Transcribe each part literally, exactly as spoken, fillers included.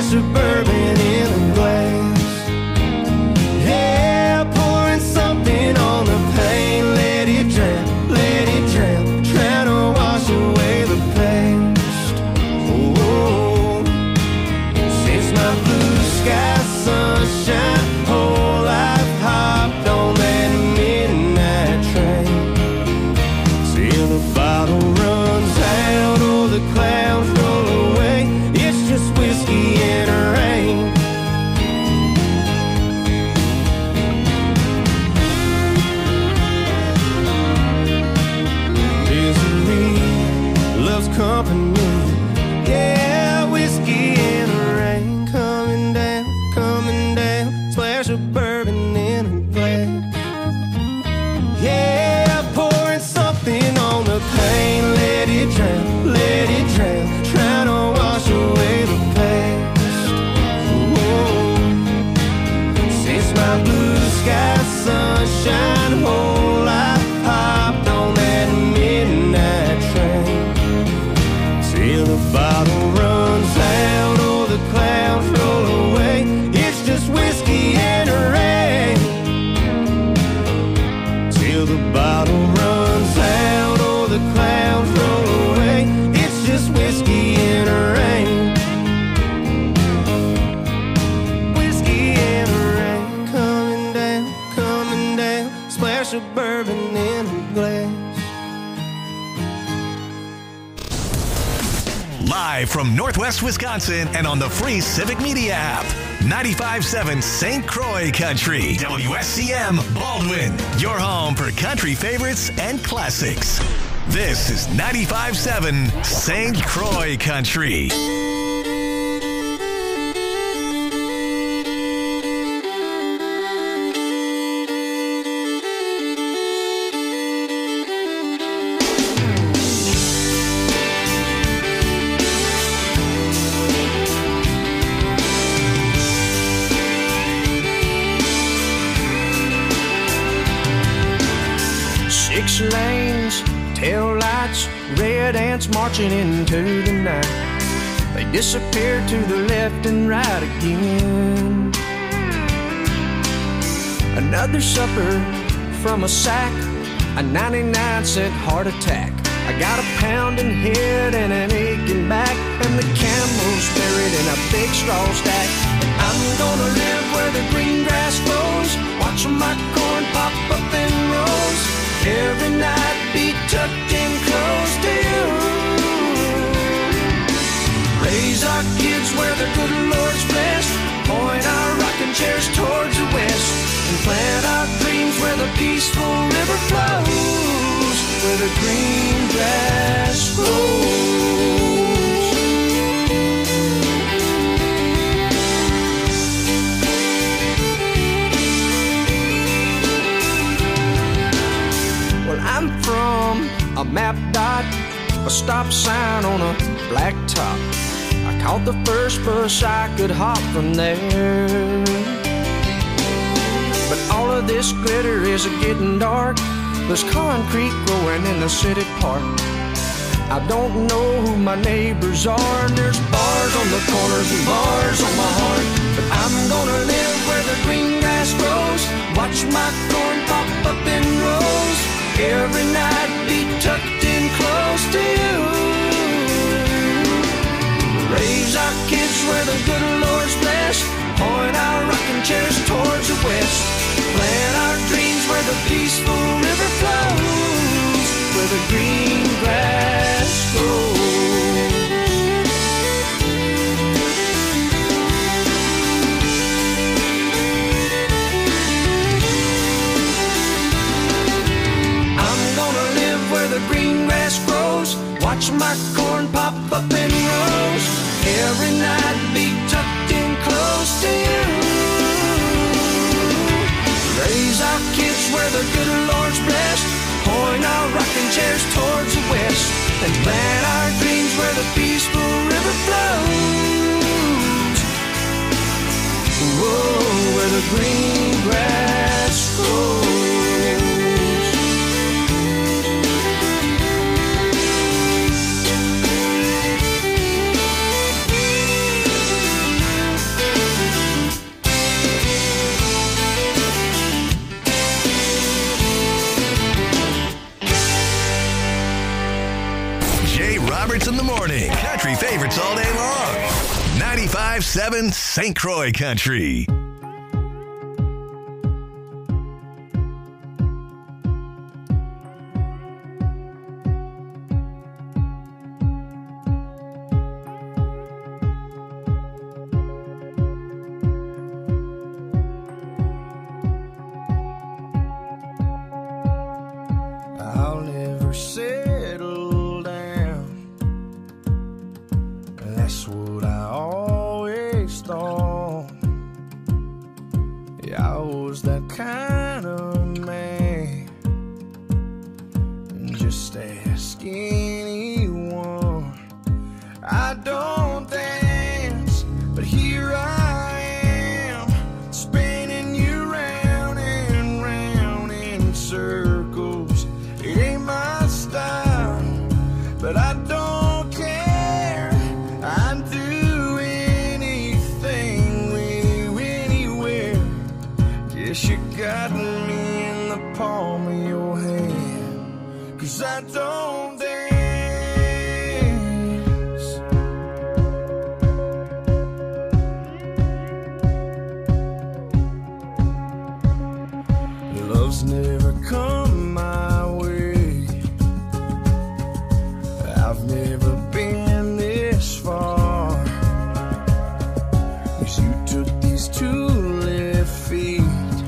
splash of bourbon in a glass. Yeah, pouring something on the pain. Let it drown, let it drown, trying to wash away the past. Oh, since my blue sky sunshine, whole life hopped on that midnight train. Till the bottle runs out or the clouds roll away, it's just whiskey and rain. Misery loves company. Yeah, whiskey and rain. Coming down, coming down, splash of bourbon in a glass. Yeah, pouring something on the pain. Let it drown, let it drown, trying to wash away the past. Whoa. Since my blue sky sunshine, whole life hopped on that midnight train. Till the bottle runs out or the clouds roll away, it's just whiskey and rain. Till the bottle runs out or the clouds roll away, it's just whiskey and rain. Whiskey and rain. Coming down, coming down, splash of bourbon in a glass. Live from Northwest Wisconsin and on the free Civic Media app. ninety-five point seven Saint Croix Country. W S C M Baldwin. Your home for country favorites and classics. This is ninety-five point seven Saint Croix Country. Six lanes, tail lights, red ants marching into the night. They disappear to the left and right again. Another supper from a sack, a ninety-nine cent heart attack. I got a pounding head and an aching back, and the camel's buried in a big straw stack. I'm gonna live where the green grass grows, watching my corn pop up in rows. Every night be tucked in close to you. Raise our kids where the good Lord's blessed, point our rocking chairs towards the west, and plant our dreams where the peaceful river flows, where the green grass grows. Well, I'm from a map dot, a stop sign on a black top. I caught the first bus I could hop from there. But all of this glitter is getting dark. There's concrete growing in the city park. I don't know who my neighbors are, and there's bars on the corners and bars on my heart. But I'm gonna live where the green grass grows, watch my corn pop up in rows. Every night be tucked in close to you. Raise our kids where the good Lord's blessed, point our rocking chairs towards the west, plant our dreams where the peaceful river flows, where the green grass grows. The green grass grows, watch my corn pop up in rows. Every night be tucked in close to you. Raise our kids where the good Lord's blessed, point our rocking chairs towards the west, and plant our dreams where the peaceful river flows. Whoa, where the green grass grows. country favorites all day long. ninety-five seven Saint Croix Country. I'll never settle down. That's what I always thought. Yeah, I was that kind of man. Just ask anyone. I don't dance, but here I am, spinning you round and round in circles. It ain't my style, but I don't care. I'd do anything with you anywhere. Guess you got me in the palm of your hand, 'cause I don't dance. Love's never come my way. I've never been this far. 'Cause you took these two left feet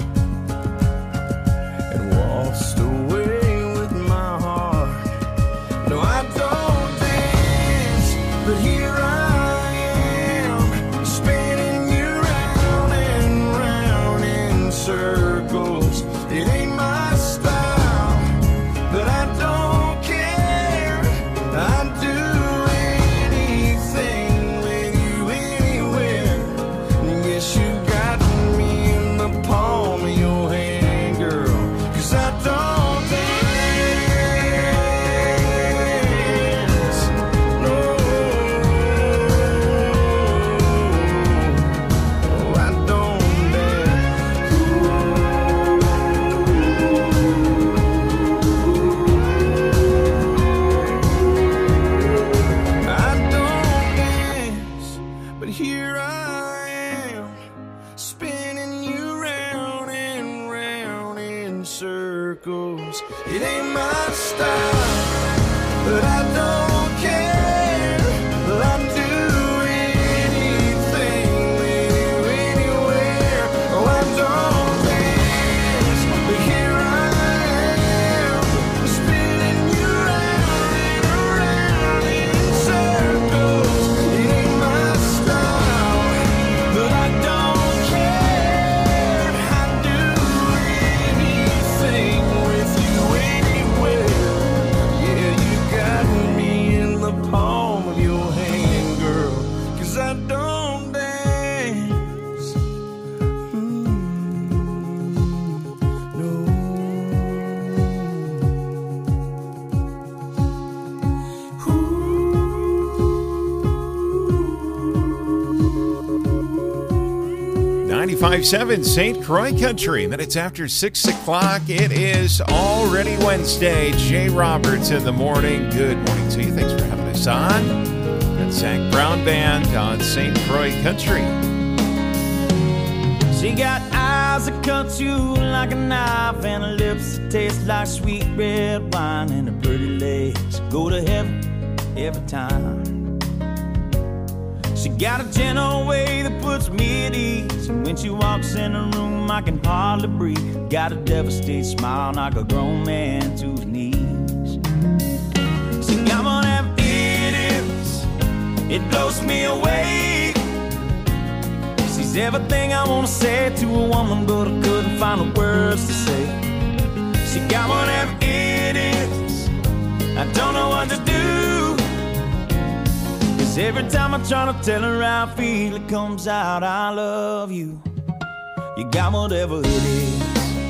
and waltzed away with my heart. No, I don't dance, but here I am, spinning you round and round in circles. It ain't my style, but I don't care. I'd do anything with you anywhere. Guess you got me in the palm of your hand, girl, 'cause I don't dance. No, I don't dance. I don't dance, but here I am, spinning you round and round in circles. It ain't my style, but I don't care. I'll do anything with you anywhere. Oh, I don't dance, but here I am, spinning you round and round in circles. It ain't my style, but I don't care. I'd do anything with you anywhere. Yeah, you got me in the palm of your hand, girl, 'cause I don't dance. Mm, no. ninety-five seven Saint Croix Country. And then it's after six o'clock. It is already Wednesday. Jay Roberts in the morning. Good morning to you. Thanks for having us on. That's Zach Brown Band on Saint Croix Country. She got eyes that cut you like a knife and her lips that taste like sweet red wine, and her pretty legs go to heaven every time. She got a gentle way that puts me at ease, and when she walks in the room I can hardly breathe. Got a devastated smile, knock a grown man to his knees. She got one of them it is, it blows me away. She's everything I wanna say to a woman, but I couldn't find the words to say. She got one of them it is, I don't know what to do. Every time I try to tell her how I feel, it comes out, I love you. You got whatever it is.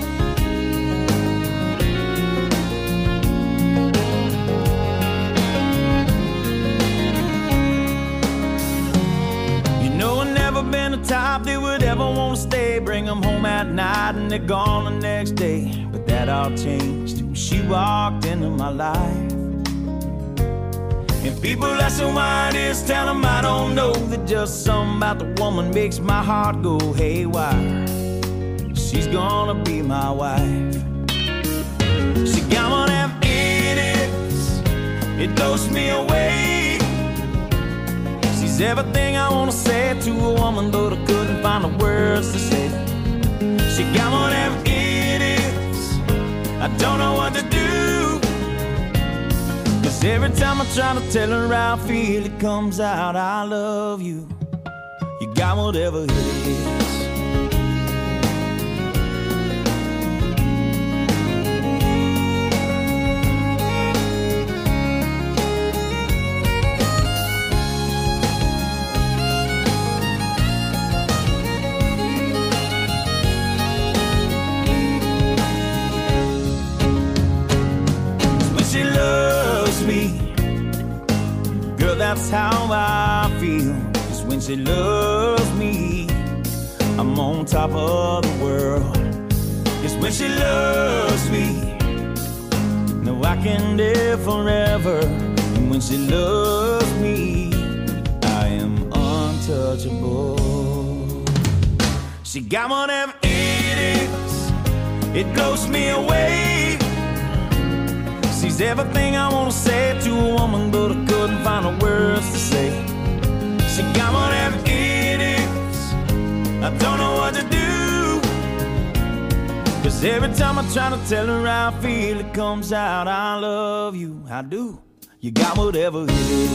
You know I've never been the type that would ever want to stay, bring them home at night and they're gone the next day. But that all changed when she walked into my life. If people ask me why it is, tell them I don't know. That just something about the woman makes my heart go haywire. She's gonna be my wife. She got one of them idiots, it blows me away. She's everything I wanna say to a woman, but I couldn't find the words to say. She got one of them idiots, I don't know what to do. Cause every time I try to tell her how I feel, it comes out, I love you. You got whatever it is. That's how I feel. Cause when she loves me, I'm on top of the world. Cause when she loves me, no, I can live forever. And when she loves me, I am untouchable. She got one of them idiots, it blows me away. She's everything I wanna say to a woman, but I couldn't find the words to say. She got one of them idiots, I don't know what to do. Cause every time I try to tell her how I feel, it comes out, I love you, I do. You got whatever it is.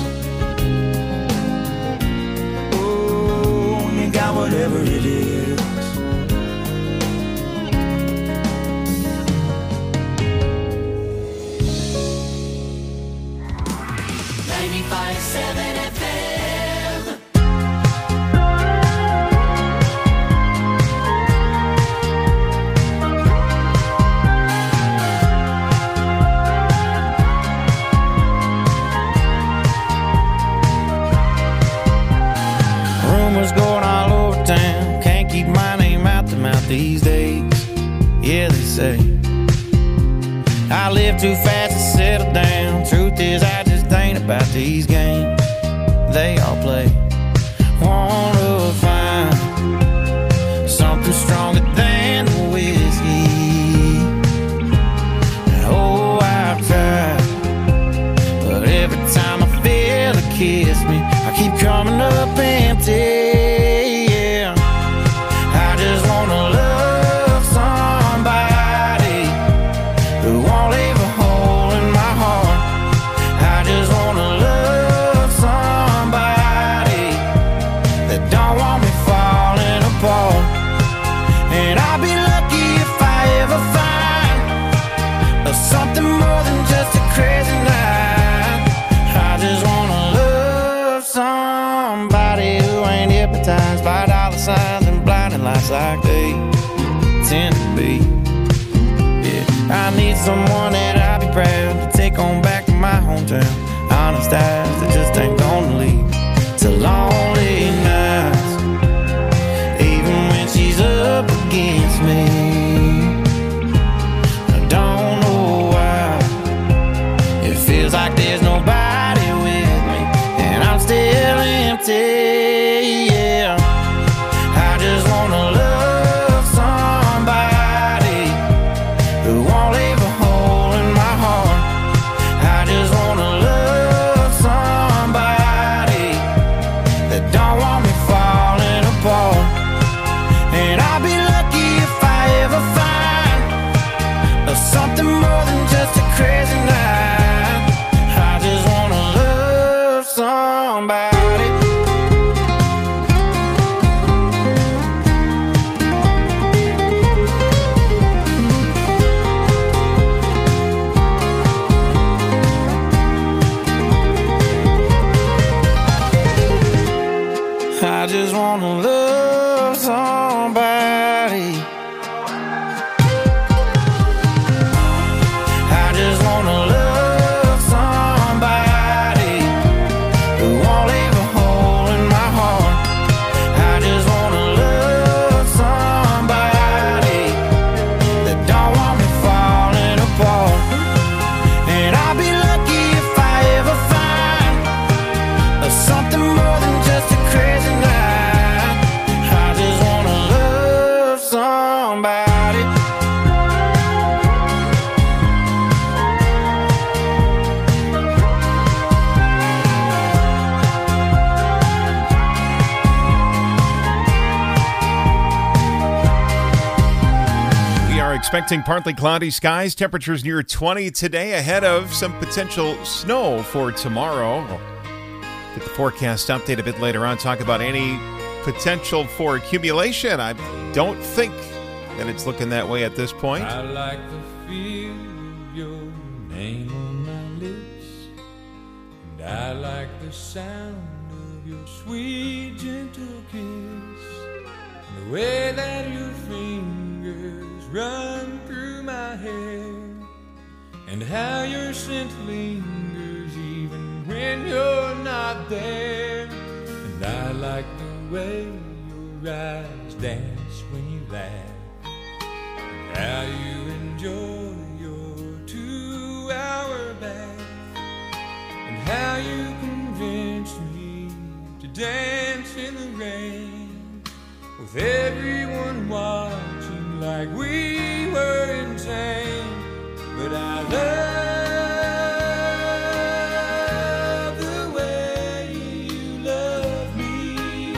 Oh, you got whatever it is. ninety-five point seven F M. Rumors going all over town, can't keep my name out the mouth these days. Yeah, they say I live too fast to settle down. Truth is, I just ain't about these games they all play. Wanna find something stronger than the whiskey. Oh, I've tried, but every time I feel it kiss me, I keep coming up empty. Yeah, I just wanna love somebody who won't leave a hole in my heart. I just wanna love somebody that don't want me falling apart. And I'll be lucky if I ever find something more than just a crazy night. I just wanna love somebody who ain't hypnotized by dollar signs and blinding lights like they tend to be. Yeah, I need someone that I'll be proud to take on back to my hometown. Honest eyes that just ain't gonna lead to lonely nights, even when she's up against me. I don't know why it feels like there's nobody with me, and I'm still empty. Yeah, I just wanna love somebody who won't leave a hole in my heart. I just wanna love somebody that don't want me falling apart. And I'll be lucky if I ever find something more than just a crazy night. I just wanna love somebody. I just wanna love somebody. I just wanna love somebody who won't leave a hole in my heart. I just wanna love somebody that don't want me falling apart. And I'll be lucky if I ever find expecting partly cloudy skies. Temperatures near twenty today, ahead of some potential snow for tomorrow. We'll get the forecast update a bit later on. Talk about any potential for accumulation. I don't think that it's looking that way at this point. I like the feel of your name on my lips, and I like the sound of your sweet, gentle kiss, and the way that your fingers run through my hair, and how your scent lingers even when you're not there. And I like the way your eyes dance when you laugh, and how you enjoy your two-hour bath, and how you convince me to dance in the rain, with everyone watching like we were insane. But I love the way you love me,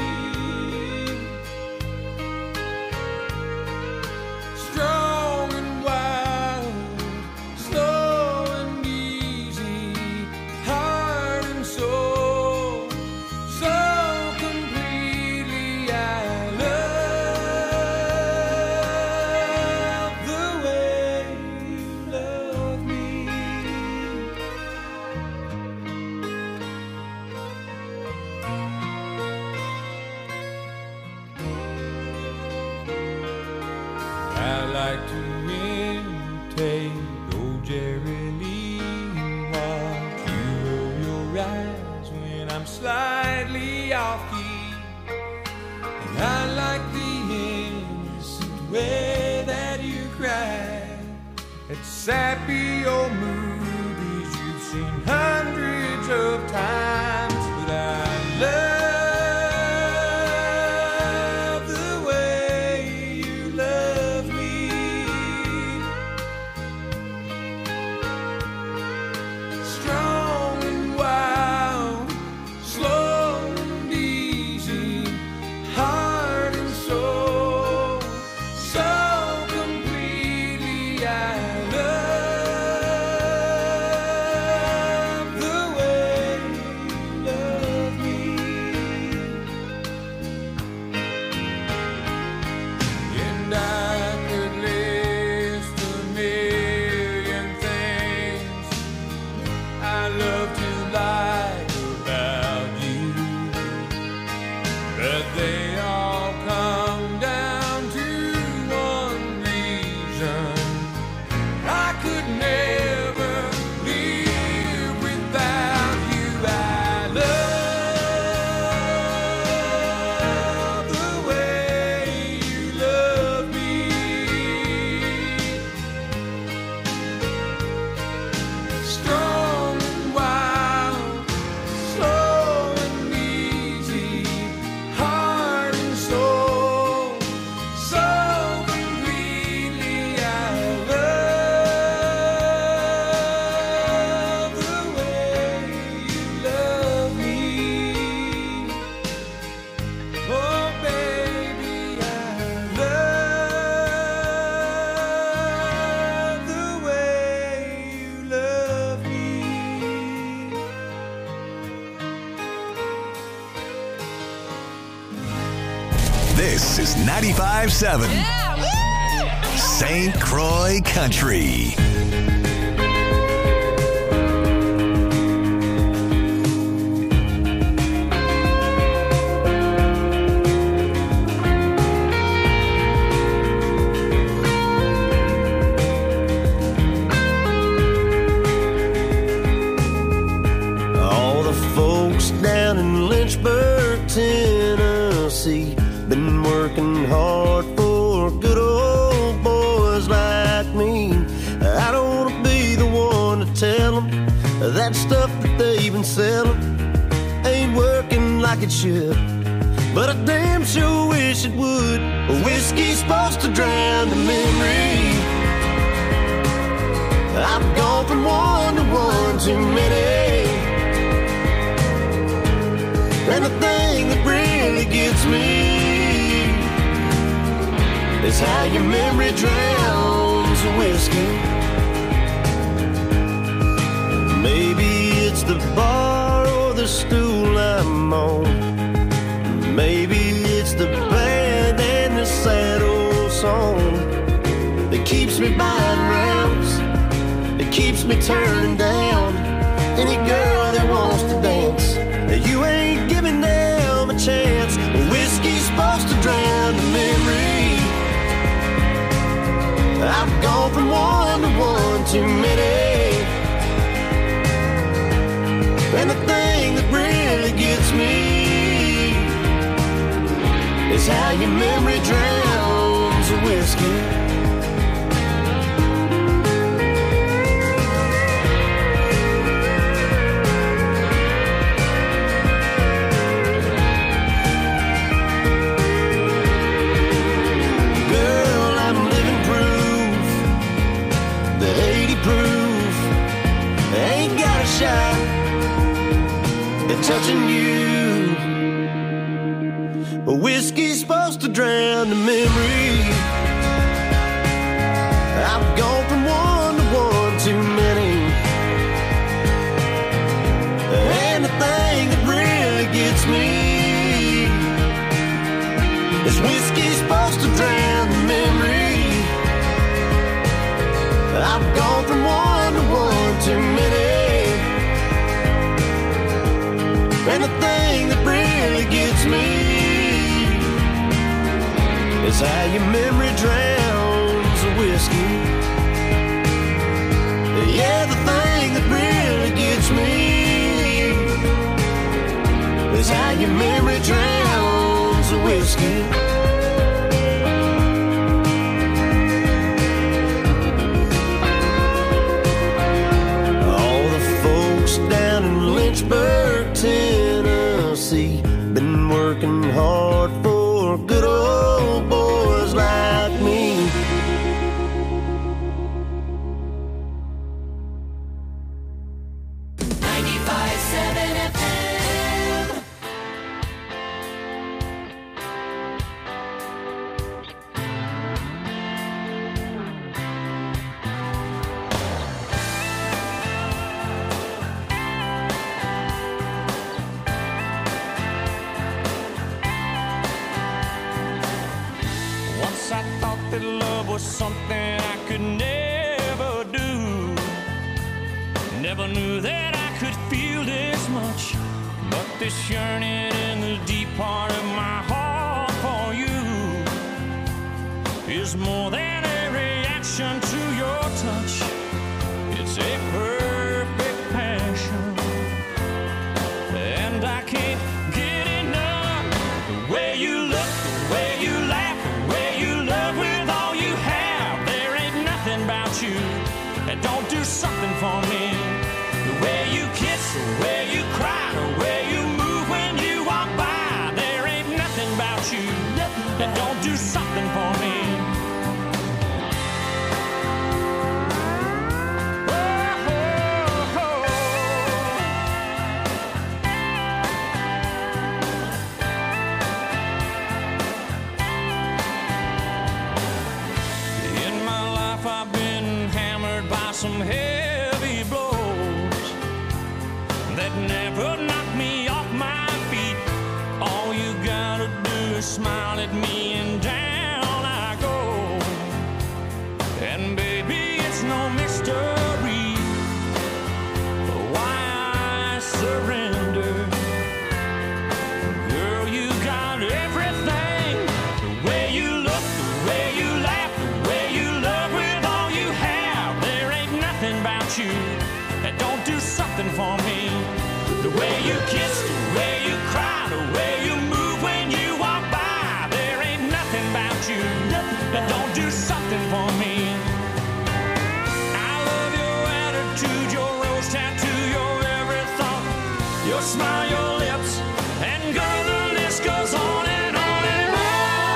strong and wild, slow and easy, heart and soul, so completely. I love the way you love me. I like to imitate old Jerry Lee and watch you roll your eyes when I'm slightly off key. And I like the innocent way that you cry at sappy old movies you've seen hundreds of times. But I love the way you love me, strong and wild, slow and easy, heart and soul, so completely. I love the way you love me. And I could list a million things I love to like about you, but they all come down to one reason: I could never live without you. I love the way you love me, strong and wild, slow and easy, heart and soul, so completely. I love the way you love me. Oh baby, I love the way you love me. This is ninety-five seven Saint Croix Country. All the folks down in Lynchburg, Tennessee, been working hard for good old boys like me. I don't want to be the one to tell them that stuff that they've been selling ain't working like it should, but I damn sure wish it would. Whiskey's supposed to drown the memory. I've gone from one to one too many, and the thing that really gets me is how your memory drowns drowns the whiskey. Maybe it's the bar or the stool I'm on. Maybe it's the band and the sad old song that keeps me buying rounds, that keeps me turning down any girl that wants to dance. You ain't giving them a chance. Whiskey's supposed to drown the memory. I've gone from one to one too many. And the thing that really gets me is how your memory drowns the whiskey. Shot at touching you. But whiskey's supposed to drown the memory. I've gone from one to one too many. And the thing that really gets me is whiskey's supposed to drown the memory. I've gone from one to one too many. And the thing that really gets me is how your memory drowns the whiskey. Yeah, the thing that really gets me is how your memory drowns the whiskey. All the folks down in Lynchburg, Tennessee, been working hard for good old boys like me. ninety-five seven F M. Once I thought that love was something I could never do. Never knew that I could feel this much. But this yearning in the deep part of my heart for you is more than a reaction to your touch. It's a perfect passion, and I can't get enough. The way you look, the way you laugh, the way you love with all you have. There ain't nothing about you that don't do something for me. The way you kiss, the way you cry, the way you move when you walk by. There ain't nothing about you that don't do something for me. I've been hammered by some heavy blows that never knocked me off my feet. All you gotta do is smile at me and down I go. And baby, it's no mystery why I surrender. Girl, you got everything. The way you look, the way you laugh, the way you love with all you have. There ain't nothing about you that don't do something for me. The way you kiss, the way you cry, the way you move when you walk by. There ain't nothing about you that don't do something for me. I love your attitude, your rose tattoo, your every thought, your smile, your lips, and girl, the list goes on and on and on.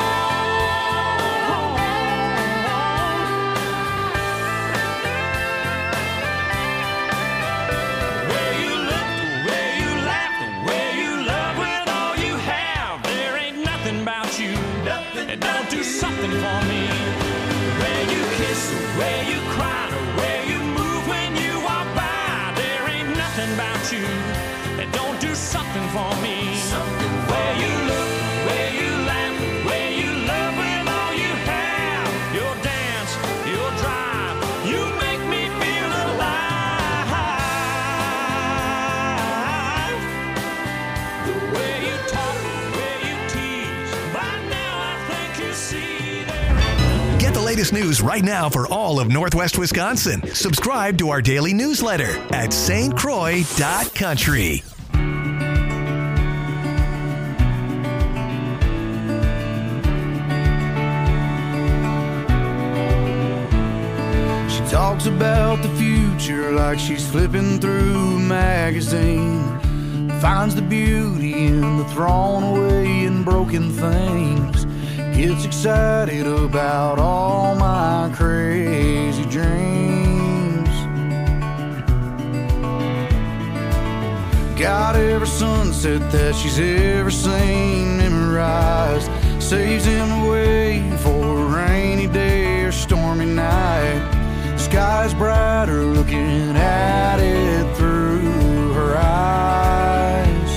The way you look, the way you laugh, the way you love with all you have. There ain't nothing about you that don't do something for me. The where you kiss, where you cry, where you move when you walk by. There ain't nothing about you that don't do something for me. Where you look, where you laugh, where you love with all you have. Your dance, your drive, you make me feel alive. The way you talk, the way you tease, by now I think you see there. Get the latest news right now for all of Northwest Wisconsin. Subscribe to our daily newsletter at S T Croix dot country. Talks about the future like she's flipping through a magazine. Finds the beauty in the thrown away and broken things. Gets excited about all my crazy dreams. Got every sunset that she's ever seen memorized. Saves him away for a rainy day or stormy night. Sky's brighter looking at it through her eyes.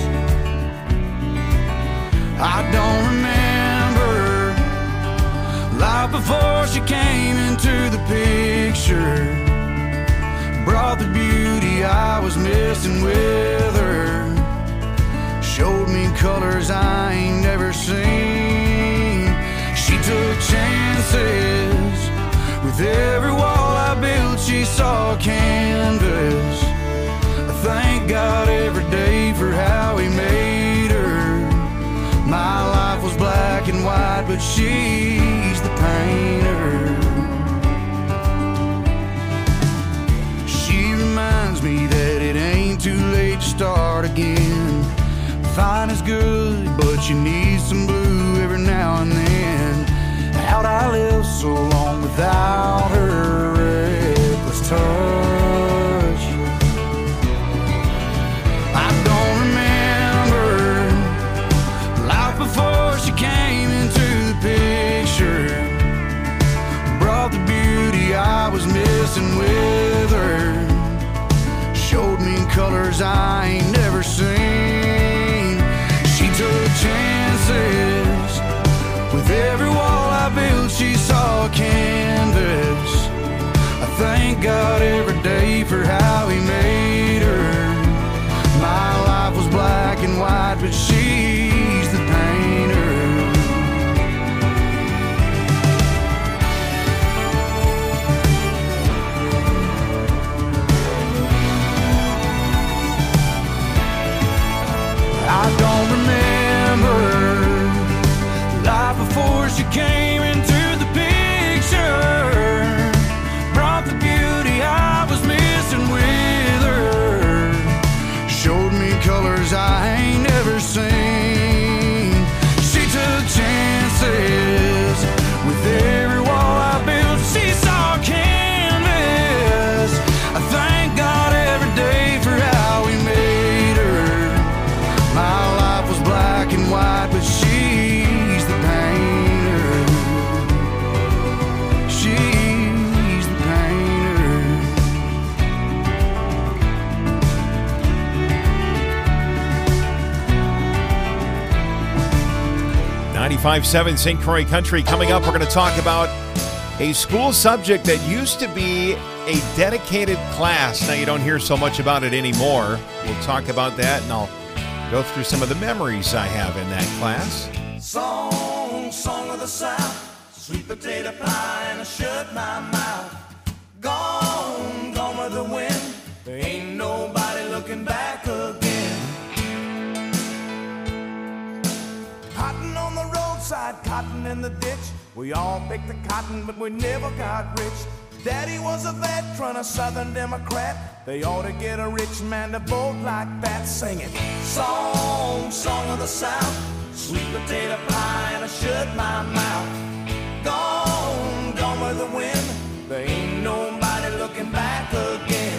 I don't remember life before she came into the picture. Brought the beauty I was missing with her. Showed me colors I ain't never seen. She took chances. With every wall I built, she saw a canvas. I thank God every day for how he made her. My life was black and white, but she's the painter. She reminds me that it ain't too late to start again. Fine is good, but you need some blue every now and then. How'd I live so long without her reckless touch? I don't remember life before she came into the picture. Brought the beauty I was missing with her. Showed me colors I ain't never seen. She took chances. With every wall I built, she saw a canvas. I thank God every day for how he made her. My life was black and white, but she's the painter. I don't remember life before she came into the picture. Brought the beauty I was missing with her. Showed me colors I ain't never seen. She took chances. With every wall I built, she saw a canvas. I thank God every day for how he made her. My life was black and white, but she ninety-five point seven Saint Croix Country. Coming up, we're going to talk about a school subject that used to be a dedicated class. Now, you don't hear so much about it anymore. We'll talk about that, and I'll go through some of the memories I have in that class. Song, song of the South, sweet potato pie and a shut my mouth. Gone, gone with the wind, there ain't nobody looking back again. Cotton on the roadside, cotton in the ditch. We all picked the cotton, but we never got rich. Daddy was a veteran, a Southern Democrat. They ought to get a rich man to vote like that, singing song, song of the South, sweet potato pie and I shut my mouth. Gone, gone with the wind, there ain't nobody looking back again.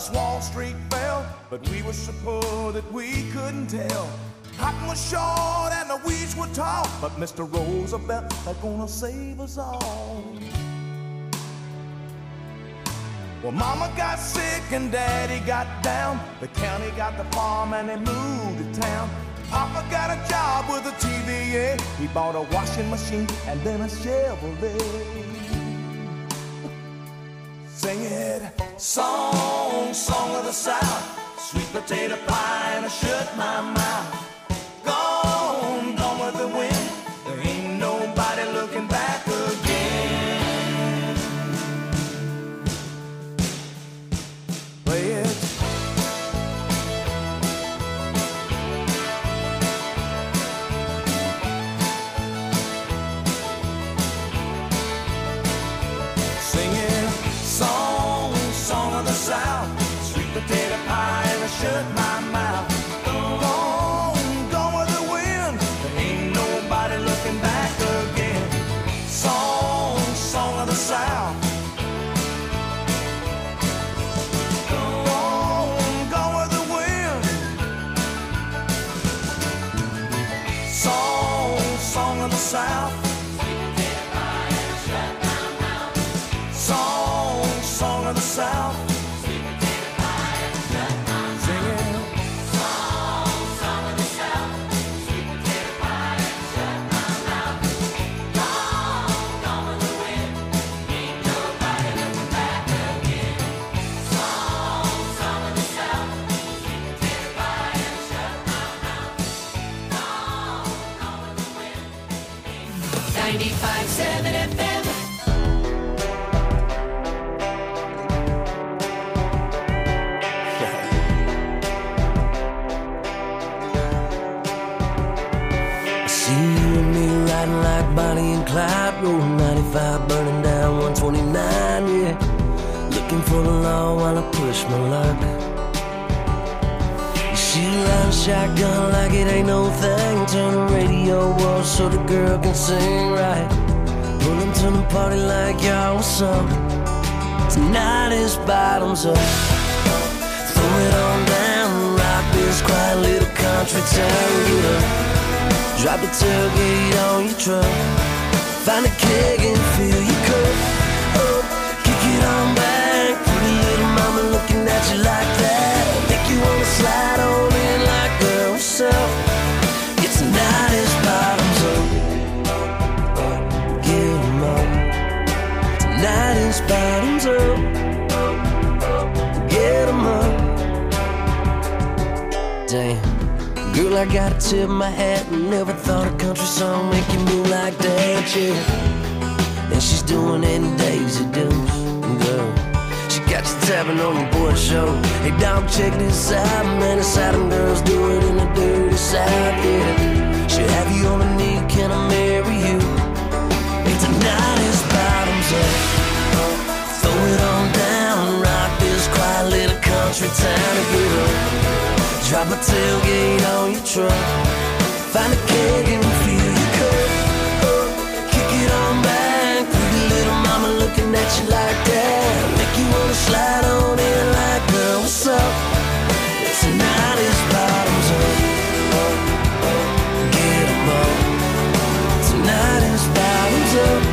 us Wall Street fell, but we were so poor that we couldn't tell. Cotton was short and the weeds were tall, but Mister Roosevelt is gonna save us all. Well, Mama got sick and Daddy got down. The county got the farm and they moved to town. Papa got a job with a T V A. He bought a washing machine and then a Chevrolet. Sing it, song, song of the South, sweet potato pie and I shut my mouth. Gone, gone with the wind, there ain't nobody looking back again. Play it. Singing, song, song of the South, sweet potato pie and I shut my mouth. Gone, gone with the wind, there ain't nobody looking back again. Song, song of the South. Gone, gone with the wind. Song, song of the South. Song, song of the South. Singing. Song, song of the South. Sweet potato pie and shut my mouth. Gone, gone with the wind. Ain't nobody looking back again. Song, song of the South. Sweet potato pie and shut my mouth. Gone, gone with the wind. ninety-five seven F M. See you and me riding like Bonnie and Clyde, rolling ninety-five, burning down one twenty-nine, yeah. Looking for the law while I push my luck. She riding shotgun like it ain't no thing. Turn the radio off so the girl can sing right. Pulling to the party like y'all, what's up? Tonight is bottoms up. Throw it on down, rock this quiet little country town, get up. Drop the tailgate on your truck. Find a keg and fill your cup. Oh, kick it on back. Pretty little mama looking at you like that. Make you wanna slide on in like, girl, what's up? It's tonight is bottoms up. Get 'em up. Tonight is bottoms up. Get 'em up. Damn. Girl, I gotta tip my hat. Never thought a country song make you move like that, yeah. And she's doing it in Daisy Dukes, girl. She got you tapping on your boy show. Hey, dog, check this out, man. The Southern girls do it in the dirty South, yeah. She'll have you on a knee, can I marry you? Hey, tonight is bottoms up. Throw it on down, rock this quiet little country town and get up. Drop a tailgate on your truck. Find a keg and fill your cup. Oh, kick it on back. Pretty little mama looking at you like that. Make you wanna slide on in like, girl, what's up? Tonight is bottoms up. Get 'em up. Tonight is bottoms up.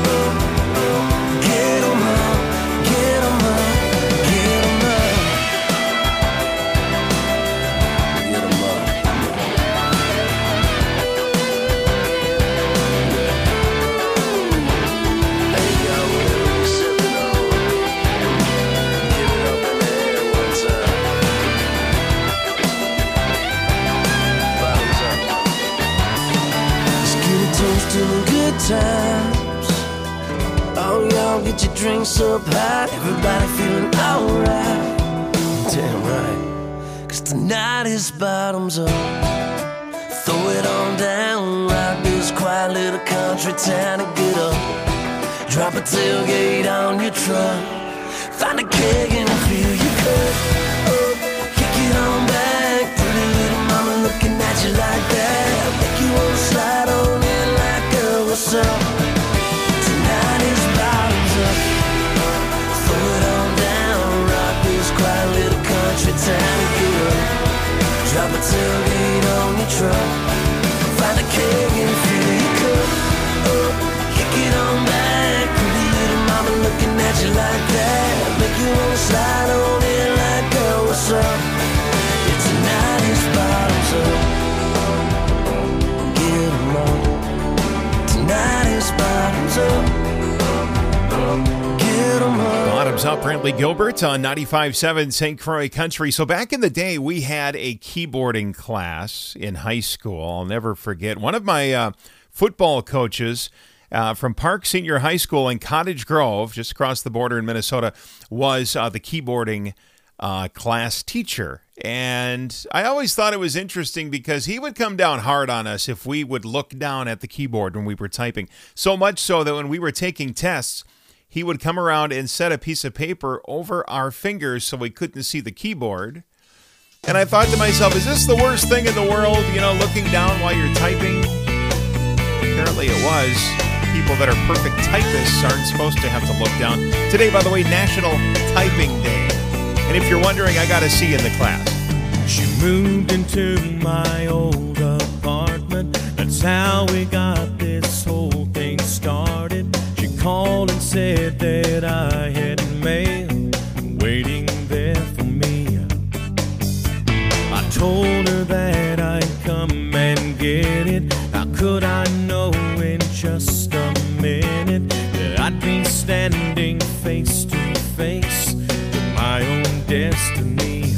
Get 'em up. Get 'em up. Get 'em up. Get 'em up. Hey, yo, whatever you sipping on. Give it up in the air one time. Bottoms up. Let's get a toast to the good times. Oh, y'all get your drinks up high. Everybody feeling alright. Damn right. Cause tonight is bottoms up. Throw it on down. Rock this quiet little country town and get up. Drop a tailgate on your truck. Find a keg and fill your cup. Oh, kick it on back. Pretty little mama looking at you like that. Make you wanna slide on in like, girl, what's up? Tonight is bottoms up. Throw it on down. Rock this quiet little the tailgate on your truck. Find a keg and fill your cup up. Kick it on back. Pretty little mama looking at you like that. Make you wanna slide on in like, girl, what's up? It's a night, it's bottoms up. Get 'em up. Tonight is bottoms up. Get 'em up. Bottoms up, Brantley Gilbert on ninety-five point seven Saint Croix Country. So back in the day, we had a keyboarding class in high school. I'll never forget. One of my uh, football coaches uh, from Park Senior High School in Cottage Grove, just across the border in Minnesota, was uh, the keyboarding uh, class teacher. And I always thought it was interesting because he would come down hard on us if we would look down at the keyboard when we were typing. So much so that when we were taking tests, he would come around and set a piece of paper over our fingers so we couldn't see the keyboard. And I thought to myself, is this the worst thing in the world, you know, looking down while you're typing? Apparently it was. People that are perfect typists aren't supposed to have to look down. Today, by the way, National Typing Day. And if you're wondering, I got a C in the class. She moved into my old apartment. That's how we got this whole thing started. She called and said that I had mail waiting there for me. I told her that I'd come and get it. How could I know in just a minute that I'd be standing face to face with my own destiny?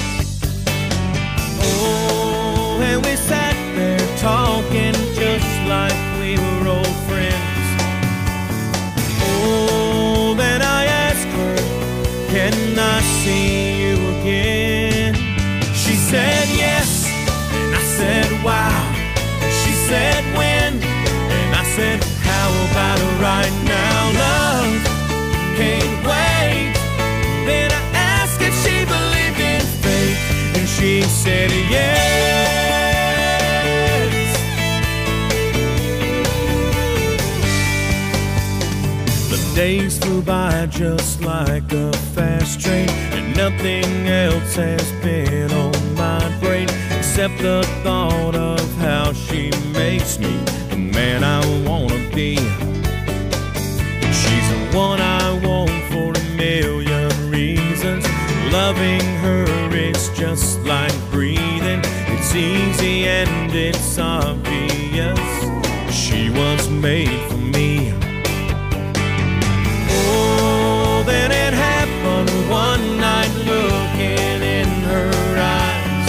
Oh, and we sat there talking just like we were old friends. Oh, then I asked her, can I see you again? She said yes, and I said wow. She said when, and I said how about right now? Love can't wait. Then I asked if she believed in fate, and she said yes. The days flew by just like a fast train, and nothing else has been on my brain except the thought of how she makes me the man I wanna be. She's the one I want for a million reasons. Loving her is just like breathing. It's easy and it's obvious. She was made for me. Oh, then it happened one night looking in her eyes.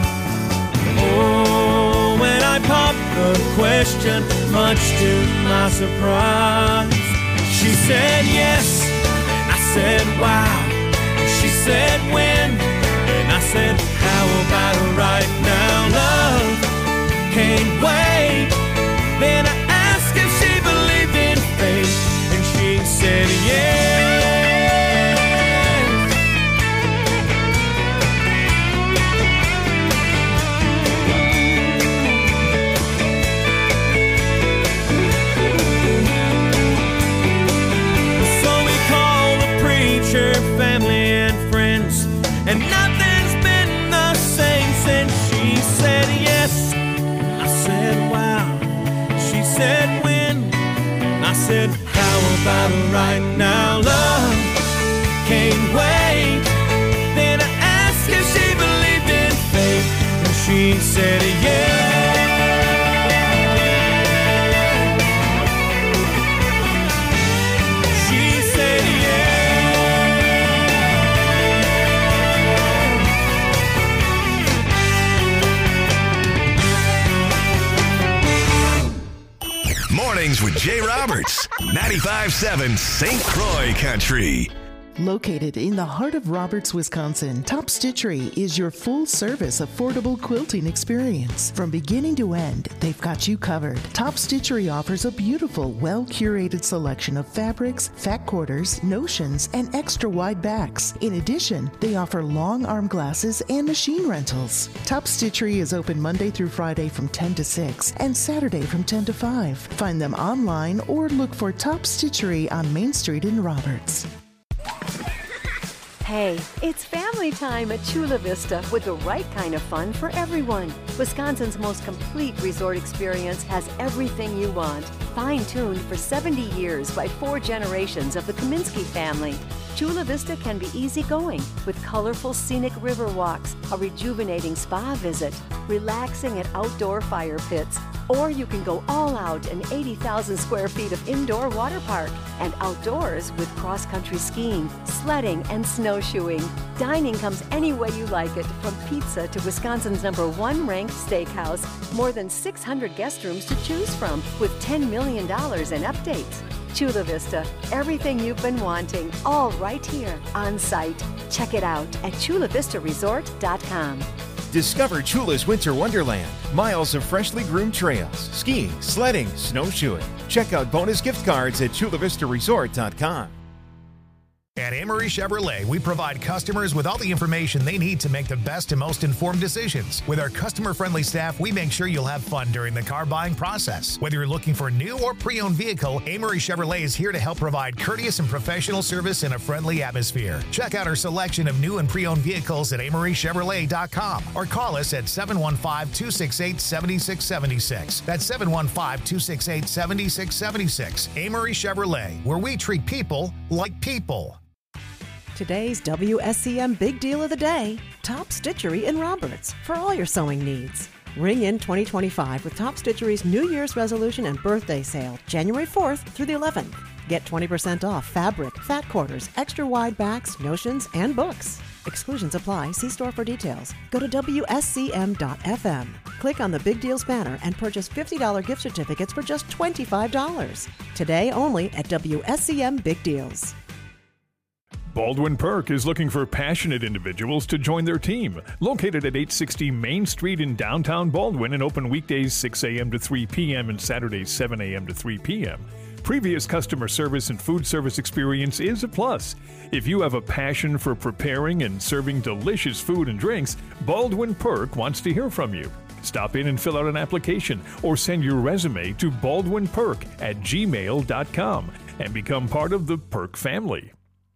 Oh, when I popped the question, much to my surprise, she said yes, and I said wow. She said when, and I said how about right now? Love can't wait. Then I asked if she believed in fate, and she said yes. So we called the preacher, family and friends, and nothing's been the same since she said yes. I said wow. She said when, I said how about right now? Love can't wait. Then I asked if she believed in fate, and she said yes. She said yes. Mornings with Jay Roberts, ninety-five point seven Saint Croix Country. Located in the heart of Roberts, Wisconsin, Top Stitchery is your full-service, affordable quilting experience. From beginning to end, they've got you covered. Top Stitchery offers a beautiful, well-curated selection of fabrics, fat quarters, notions, and extra-wide backs. In addition, they offer long arm glasses and machine rentals. Top Stitchery is open Monday through Friday from ten to six and Saturday from ten to five. Find them online or look for Top Stitchery on Main Street in Roberts. Hey, it's family time at Chula Vista with the right kind of fun for everyone. Wisconsin's most complete resort experience has everything you want, fine-tuned for seventy years by four generations of the Kaminsky family. Chula Vista can be easygoing with colorful scenic river walks, a rejuvenating spa visit, relaxing at outdoor fire pits, or you can go all out in eighty thousand square feet of indoor water park and outdoors with cross-country skiing, sledding, and snowshoeing. Dining comes any way you like it, from pizza to Wisconsin's number one ranked steakhouse. More than six hundred guest rooms to choose from with ten million dollars in updates. Chula Vista, everything you've been wanting, all right here on site. Check it out at chula vista resort dot com. Discover Chula's Winter Wonderland. Miles of freshly groomed trails, skiing, sledding, snowshoeing. Check out bonus gift cards at chula vista resort dot com. At Amory Chevrolet, we provide customers with all the information they need to make the best and most informed decisions. With our customer-friendly staff, we make sure you'll have fun during the car buying process. Whether you're looking for a new or pre-owned vehicle, Amory Chevrolet is here to help provide courteous and professional service in a friendly atmosphere. Check out our selection of new and pre-owned vehicles at amory chevrolet dot com or call us at seven one five, two six eight, seven six seven six. That's seven one five, two six eight, seven six seven six. Amory Chevrolet, where we treat people like people. Today's W S C M Big Deal of the Day, Top Stitchery in Roberts for all your sewing needs. Ring in twenty twenty-five with Top Stitchery's New Year's resolution and birthday sale, January fourth through the eleventh. Get twenty percent off fabric, fat quarters, extra wide backs, notions, and books. Exclusions apply. See store for details. Go to W S C M dot F M. Click on the Big Deals banner and purchase fifty dollars gift certificates for just twenty-five dollars. Today only at W S C M Big Deals. Baldwin Perk is looking for passionate individuals to join their team. Located at eight sixty Main Street in downtown Baldwin and open weekdays six a.m. to three p.m. and Saturdays seven a.m. to three p.m. Previous customer service and food service experience is a plus. If you have a passion for preparing and serving delicious food and drinks, Baldwin Perk wants to hear from you. Stop in and fill out an application or send your resume to baldwin perk at gmail dot com and become part of the Perk family.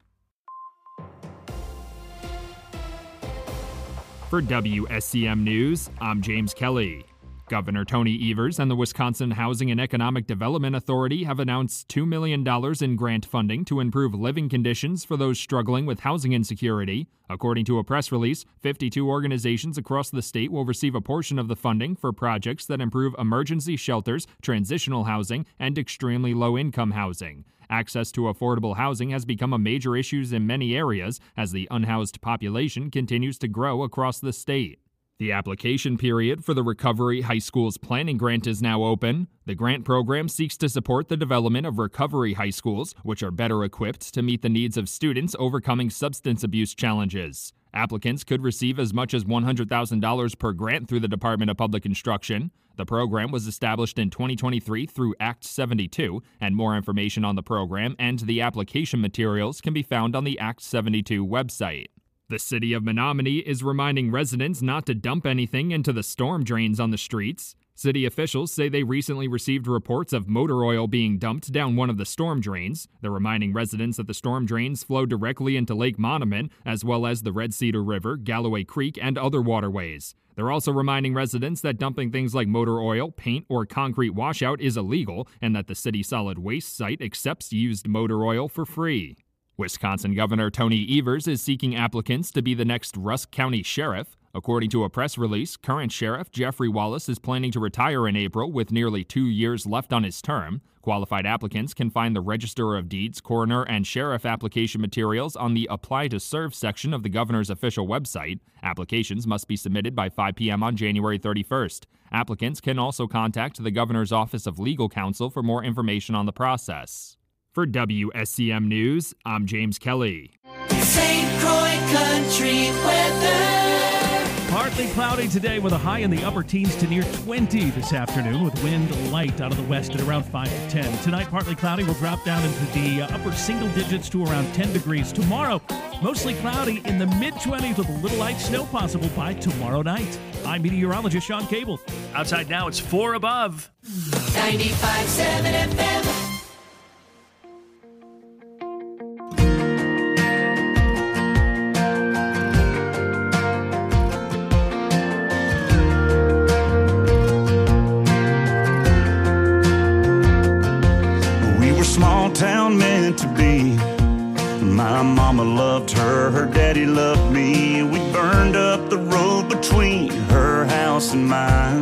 For W S C M News, I'm James Kelly. Governor Tony Evers and the Wisconsin Housing and Economic Development Authority have announced two million dollars in grant funding to improve living conditions for those struggling with housing insecurity. According to a press release, fifty-two organizations across the state will receive a portion of the funding for projects that improve emergency shelters, transitional housing, and extremely low-income housing. Access to affordable housing has become a major issue in many areas as the unhoused population continues to grow across the state. The application period for the Recovery High Schools Planning Grant is now open. The grant program seeks to support the development of recovery high schools, which are better equipped to meet the needs of students overcoming substance abuse challenges. Applicants could receive as much as one hundred thousand dollars per grant through the Department of Public Instruction. The program was established in twenty twenty-three through Act seventy-two, and more information on the program and the application materials can be found on the Act seventy-two website. The city of Menominee is reminding residents not to dump anything into the storm drains on the streets. City officials say they recently received reports of motor oil being dumped down one of the storm drains. They're reminding residents that the storm drains flow directly into Lake Monument, as well as the Red Cedar River, Galloway Creek, and other waterways. They're also reminding residents that dumping things like motor oil, paint, or concrete washout is illegal, and that the city solid waste site accepts used motor oil for free. Wisconsin Governor Tony Evers is seeking applicants to be the next Rusk County Sheriff. According to a press release, current Sheriff Jeffrey Wallace is planning to retire in April with nearly two years left on his term. Qualified applicants can find the Register of Deeds, Coroner, and Sheriff application materials on the Apply to Serve section of the governor's official website. Applications must be submitted by five p.m. on January thirty-first. Applicants can also contact the governor's Office of Legal Counsel for more information on the process. For W S C M News, I'm James Kelly. Saint Croix Country weather. Partly cloudy today with a high in the upper teens to near twenty this afternoon, with wind light out of the west at around five to ten. Tonight, partly cloudy will drop down into the upper single digits to around ten degrees. Tomorrow, mostly cloudy in the mid-twenties with a little light snow possible by tomorrow night. I'm meteorologist Sean Cable. Outside now, it's four above. ninety-five point seven F M. small town meant to be. My mama loved her, her daddy loved me. We burned up the road between her house and mine.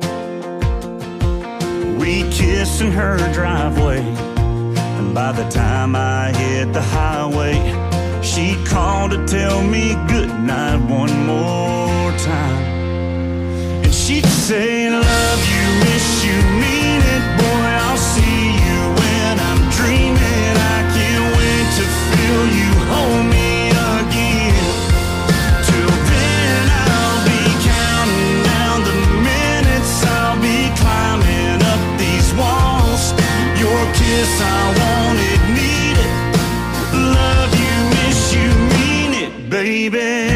We kissed in her driveway, and by the time I hit the highway, she called to tell me goodnight one more time. And she'd say, love you, miss you, mean it, boy, I'll see you when I'm dreaming. I can't wait to feel you hold me again. Till then I'll be counting down the minutes, I'll be climbing up these walls. Your kiss, I want it, need it. Love you, miss you, mean it, baby.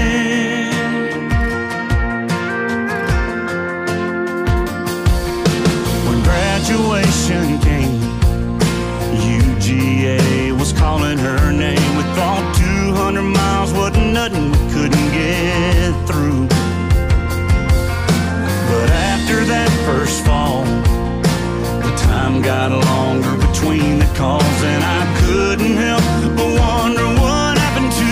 Graduation came, U G A was calling her name. We thought two hundred miles wasn't nothing we couldn't get through. But after that first fall, the time got longer between the calls, and I couldn't help but wonder what happened to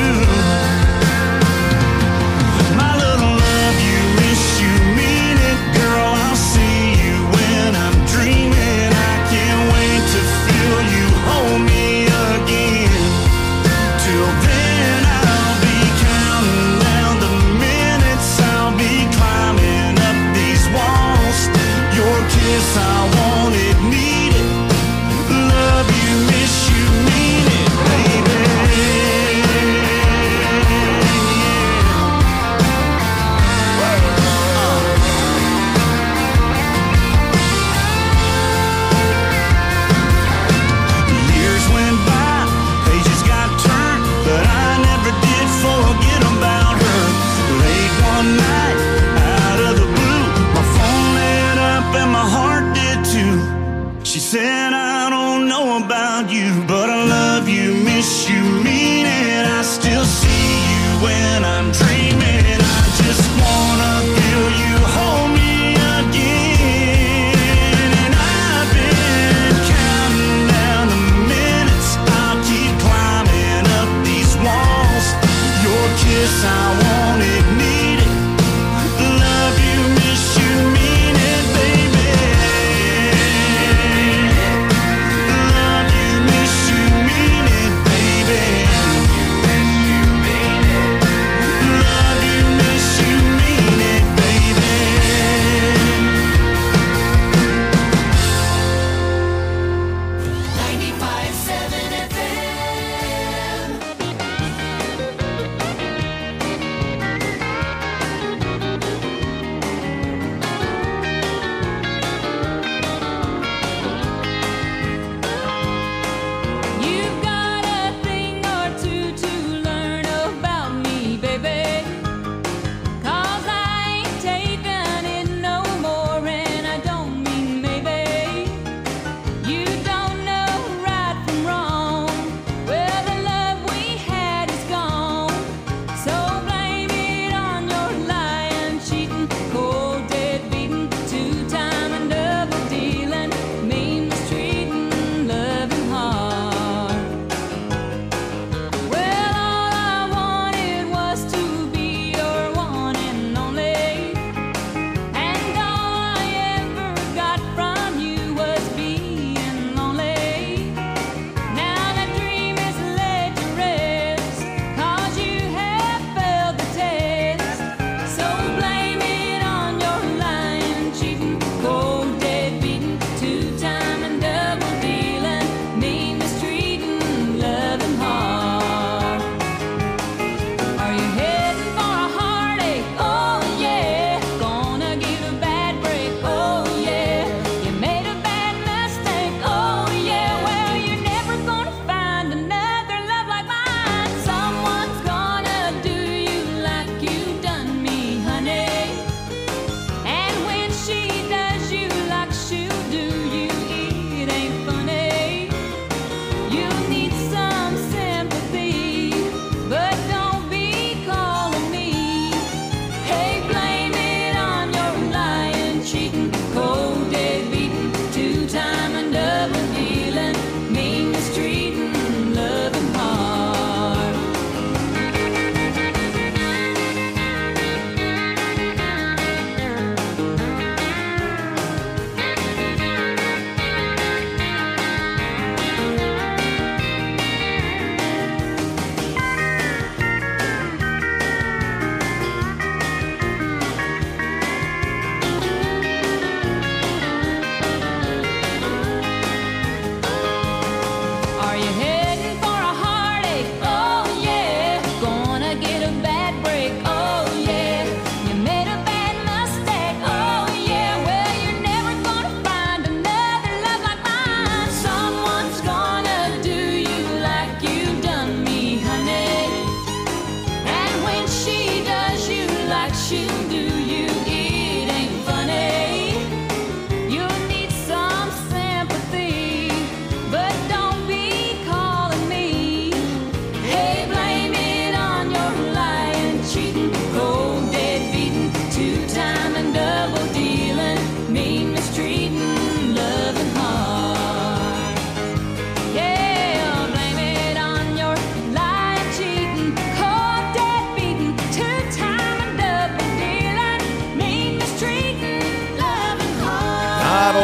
my little love you, miss you, mean it, girl, I'll see you when I'm dreaming. I can't wait to feel you hold me again. Till then I'll be counting down the minutes, I'll be climbing up these walls. Your kiss, I want it, need it. Love you, miss you, mean it, baby. Years went by, pages got turned, but I never did forget about her. Late one night, out of the blue, my phone lit up and my heart did too. She said, I don't know about you, but I love you, miss you, mean it. I still see you when I'm dreaming. I just wanna feel you hold me again. And I've been counting down the minutes, I'll keep climbing up these walls. Your kiss, I want it, need it. Love you, miss you, mean it, baby. Love you, miss you, mean it,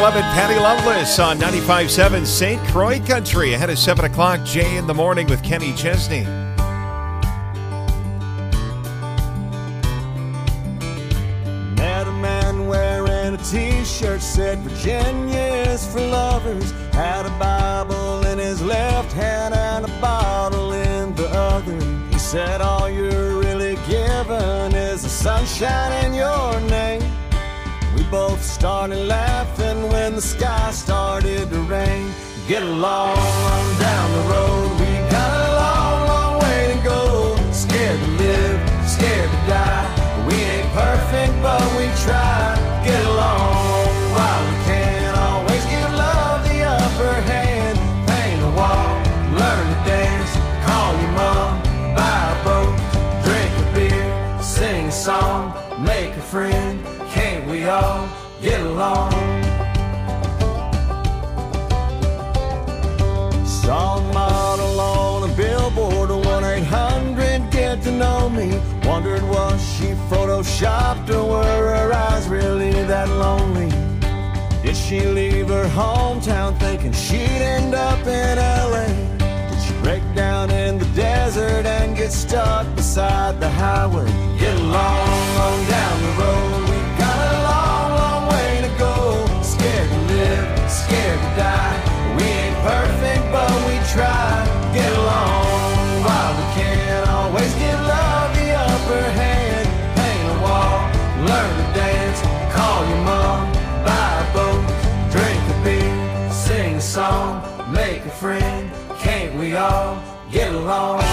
beloved Patty Loveless on ninety-five point seven Saint Croix Country. Ahead of seven o'clock, Jay in the Morning with Kenny Chesney. Met a man wearing a t-shirt said Virginia's for lovers. Had a Bible in his left hand and a bottle in the other. He said all you're really given is the sunshine in your name. We both started laughing when the sky started to rain. Get along on down the road, we got a long, long way to go. Scared to live, scared to die. We ain't perfect, but we try. Get along while we can. Always give love the upper hand. Paint a wall, learn to dance. Call your mom, buy a boat, drink a beer, sing a song, make a friend. Can't we all get along? Saw a model on a billboard, one eight hundred get to know me. Wondered was she photoshopped or were her eyes really that lonely? Did she leave her hometown thinking she'd end up in L A? Did she break down in the desert and get stuck beside the highway? Get along on down the road, we got a long, long way to go. Scared to live, scared to die. We ain't perfect, but we try. Get along while we can. Always give love the upper hand. Paint a wall, learn to dance. Call your mom, buy a boat, drink a beer, sing a song, make a friend. Can't we all get along?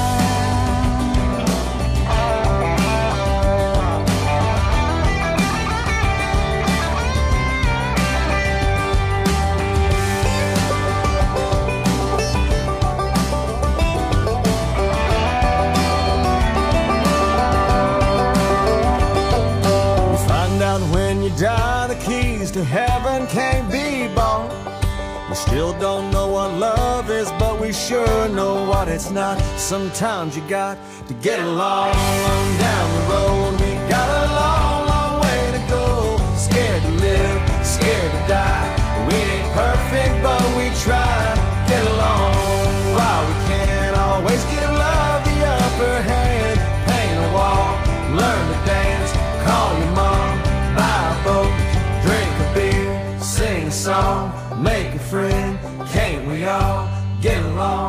When you die, the keys to heaven can't be bought. We still don't know what love is, but we sure know what it's not. Sometimes you got to get along down the road. We got a long, long way to go. Scared to live, scared to die. We ain't perfect, but we try. Get along while we can. Always give love the upper hand. Paint a wall, learn to dance. Call your mom, buy a boat, drink a beer, sing a song, make a friend. Can't we all get along?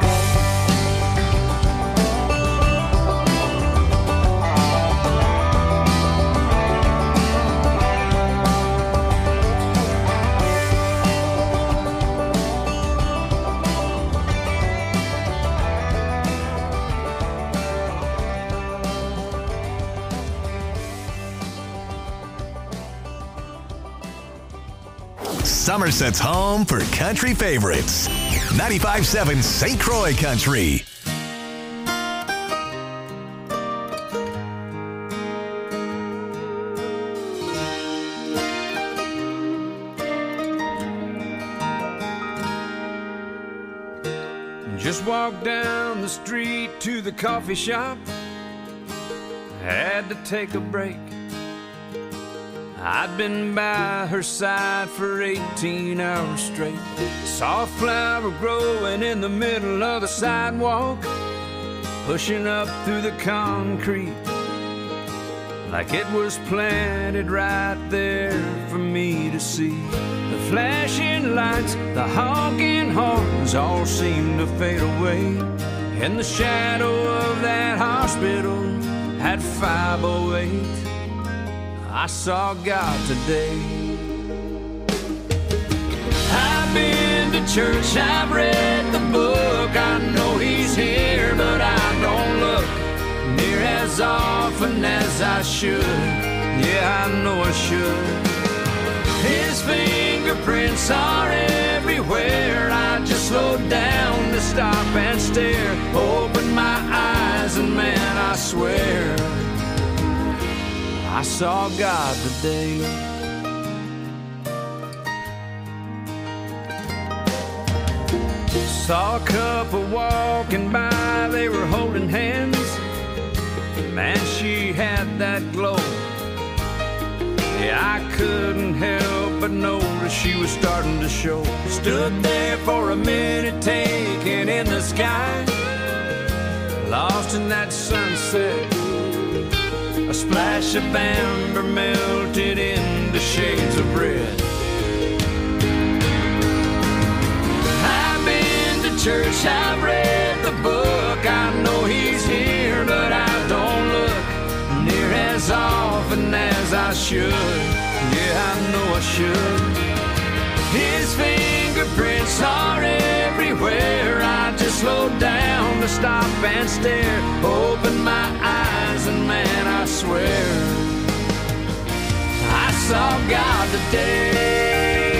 Somerset's home for country favorites. ninety-five point seven Saint Croix Country. Just walked down the street to the coffee shop. Had to take a break. I'd been by her side for eighteen hours straight. Saw a flower growing in the middle of the sidewalk, pushing up through the concrete like it was planted right there for me to see. The flashing lights, the honking horns all seemed to fade away. In the shadow of that hospital at five oh eight, I saw God today. I've been to church, I've read the book. I know He's here, but I don't look near as often as I should. Yeah, I know I should. His fingerprints are everywhere. I just slowed down to stop and stare. Open my eyes and man, I swear I saw God today. Saw a couple walking by, they were holding hands. Man, she had that glow. Yeah, I couldn't help but notice as she was starting to show. Stood there for a minute, taking in the sky, lost in that sunset. A splash of amber melted into shades of red. I've been to church, I've read the book. I know he's here, but I don't look near as often as I should. Yeah, I know I should. His fingerprints are everywhere. I just slowed down to stop and stare. Open my eyes and man, I swear I saw God today.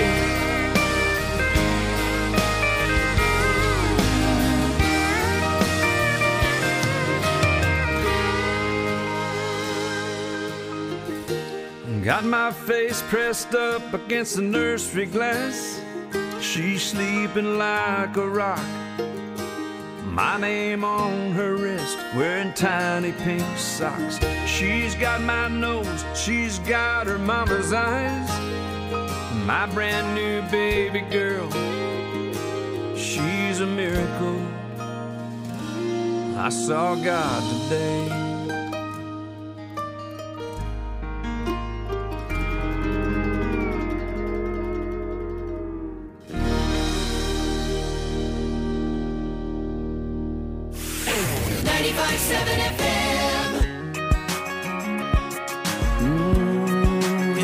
Got my face pressed up against the nursery glass. She's sleeping like a rock. My name on her wrist, wearing tiny pink socks. She's got my nose, she's got her mama's eyes. My brand new baby girl, she's a miracle. I saw God today. ninety-five seven F M. Mm,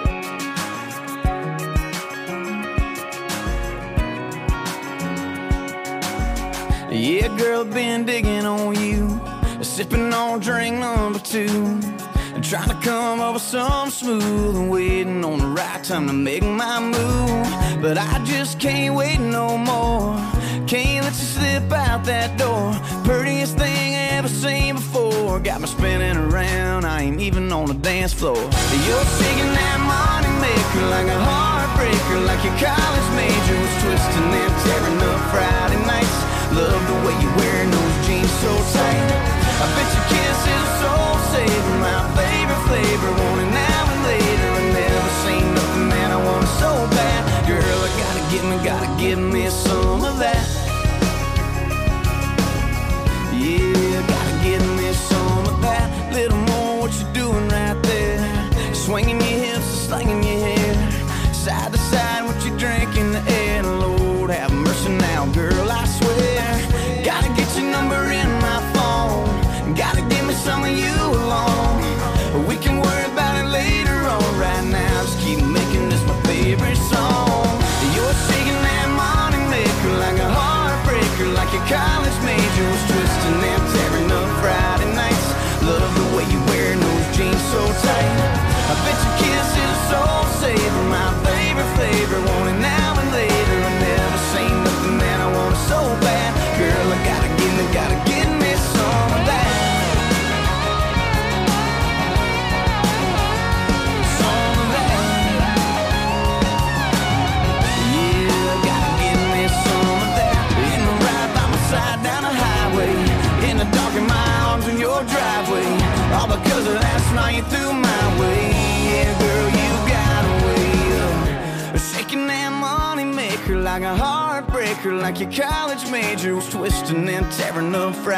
yeah. Yeah, girl, been digging on you, sipping on drink number two, trying to come up with something smooth and waiting on the right time to make my move. But I just can't wait no more. Can't let you slip out that door. Prettiest thing I ever seen before. Got me spinning around, I ain't even on the dance floor. You're shaking that money maker like a heartbreaker, like your college major was twisting and tearing up Friday nights. Love the way you're wearing those jeans so tight. I bet your kiss is a soul saver, my favorite flavor. Want it now and later. I never seen nothing that I want so bad. Girl, I gotta get me, gotta give me some of that. Yeah, gotta give me some of that. Little more what you doing right there. Swinging your hips, slinging your hair. Side to side, what you drink in the air. Lord, have mercy now, girl, I swear. Gotta get your number in my phone. Gotta give me some of you alone. We can worry about it later on. Right now, just keep making this my favorite song. You're shaking that money maker like a heartbreaker, like your college major was twisting and tearing up Friday nights. Love the way you wearing those jeans so tight. I bet your kiss is a soul saver, my favorite flavor. Want it now and later. I never seen nothing that I want so bad. Girl, I gotta give me, gotta give me some of that. Driveway, all because of last night you threw my way. Yeah, girl, you got a way of shaking that money maker like a heartbreaker, like your college major was twisting and tearing up Friday.